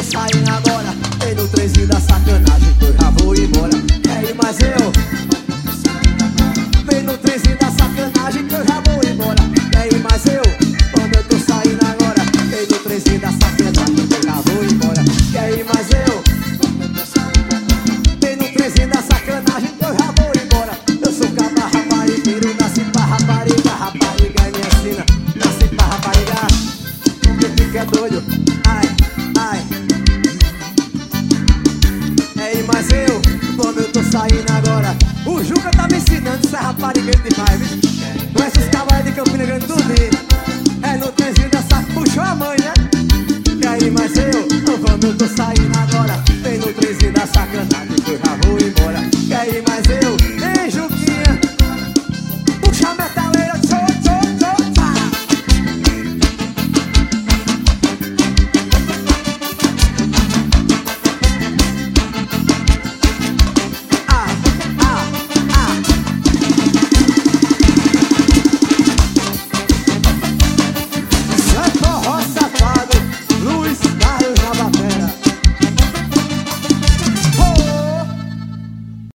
saindo agora. Vem no trenzinho da sacanagem que eu já vou embora. E aí, mas eu vem no trenzinho da sacanagem que eu já vou embora. E aí, mas eu quando eu tô saindo agora. Vem no trenzinho da sacanagem que eu já vou embora. E aí, mas eu vem no trenzinho da sacanagem que eu já vou embora. Eu sou cabra raparigueiro, nasci pra rapariga. Rapariga é minha sina, nasci pra rapariga. Quem fica doido, ai, ai. Ei, mas eu, quando eu tô saindo agora, o Juca tá me ensinando, isso é raparigueiro demais, viu? Com esses cavalos de Campina Grande tudo.